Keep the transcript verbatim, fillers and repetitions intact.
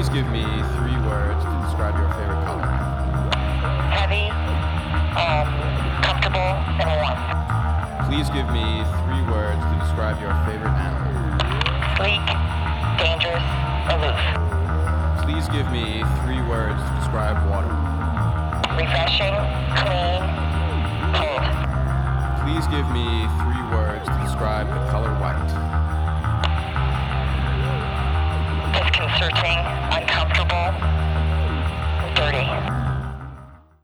Please give me three words to describe your favorite color. Heavy, um, comfortable, and warm. Please give me three words to describe your favorite animal. Sleek, dangerous, aloof. Please give me three words to describe water. Refreshing, clean, cold. Please give me three words